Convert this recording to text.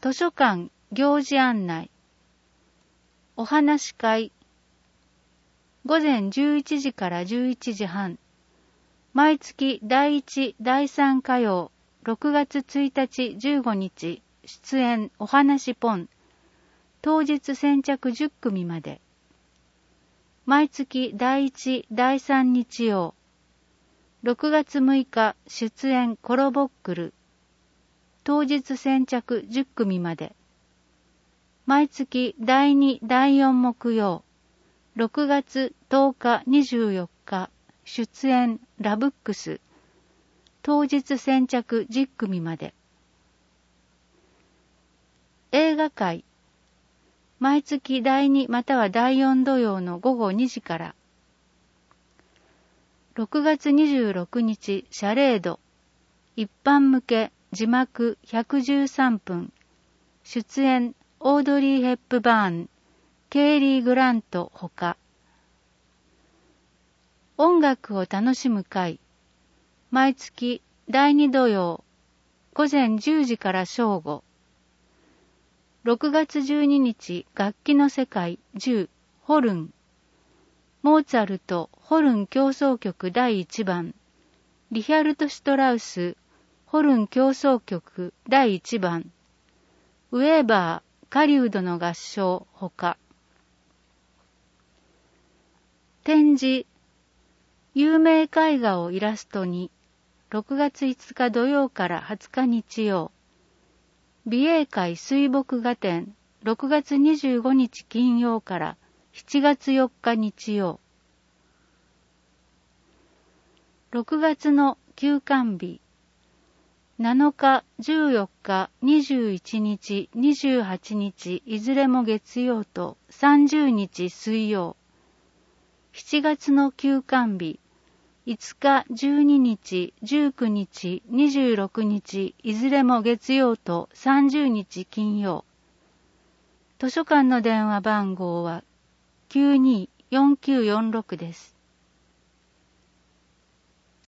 図書館行事案内、お話し会、午前11時から11時半、毎月第1、第3火曜、6月1日15日、出演お話ポン、当日先着10組まで。毎月第1、第3日曜、6月6日出演コロボックル、当日先着10組まで。毎月第2、第4木曜、6月10日24日出演ラブックス、当日先着10組まで。映画会、毎月第2または第4土曜の午後2時から。6月26日シャレード、一般向け字幕113分、出演オードリー・ヘップバーン、ケイリー・グラントほか。音楽を楽しむ会、毎月第2土曜、午前10時から正午。6月12日楽器の世界10、ホルン。モーツァルトホルン協奏曲第1番、リヒャルト・シュトラウスホルン協奏曲第1番、ウェーバー狩人の合唱ほか。展示、有名絵画をイラストに、6月5日土曜から20日日曜。美瑛会水墨画展、6月25日金曜から7月4日日曜。6月の休館日、7日、14日、21日、28日、いずれも月曜と30日水曜。7月の休館日、5日、12日、19日、26日、いずれも月曜と30日金曜。図書館の電話番号は924946です。